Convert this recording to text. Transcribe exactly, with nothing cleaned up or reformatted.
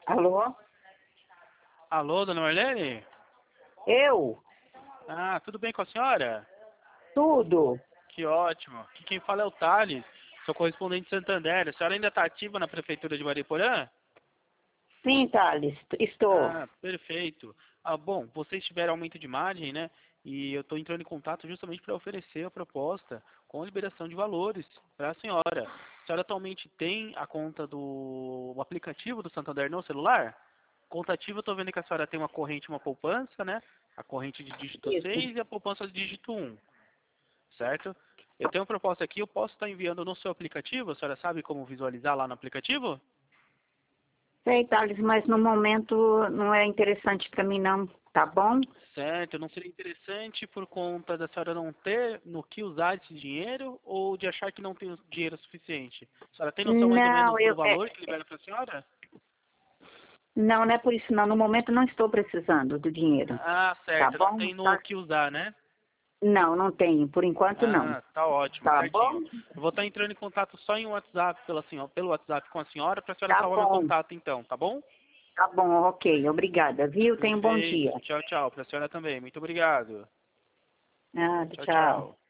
Alô? Alô, dona Marlene? Eu? Ah, tudo bem com a senhora? Tudo? Que ótimo. Aqui quem fala é o Thales, sou correspondente de Santander. A senhora ainda está ativa na Prefeitura de Mariporã? Sim, Thales, estou. Ah, perfeito. Ah, bom, vocês tiveram aumento de margem, né? E eu estou entrando em contato justamente para oferecer a proposta com liberação de valores para a senhora. A senhora atualmente tem a conta do o aplicativo do Santander no celular? Conta ativa, eu estou vendo que a senhora tem uma corrente e uma poupança, né? A corrente de dígito Isso. seis e a poupança de dígito um, certo? Eu tenho uma proposta aqui, eu posso estar enviando no seu aplicativo? A senhora sabe como visualizar lá no aplicativo? Sei, Thales, mas no momento não é interessante para mim não, tá bom? Certo, não seria interessante por conta da senhora não ter no que usar esse dinheiro ou de achar que não tem dinheiro suficiente? A senhora tem noção mais ou Não, menos do eu, é, valor que libera para a senhora? não, não é por isso não. No momento não estou precisando do dinheiro, Ah, tá certo, não bom? tem no Tá? que usar, né? Não, não tenho. Por enquanto não. Ah, tá ótimo, Tá certinho. bom? Eu vou estar entrando em contato só em WhatsApp pela senhora, pelo WhatsApp com a senhora para a senhora Tá salvar meu bom. contato então, tá bom? Tá bom, ok. Obrigada, viu? Tenha um bom dia. Perfeito. Tchau, tchau. Para a senhora também. Muito obrigado. Ah, Tchau, tchau. tchau.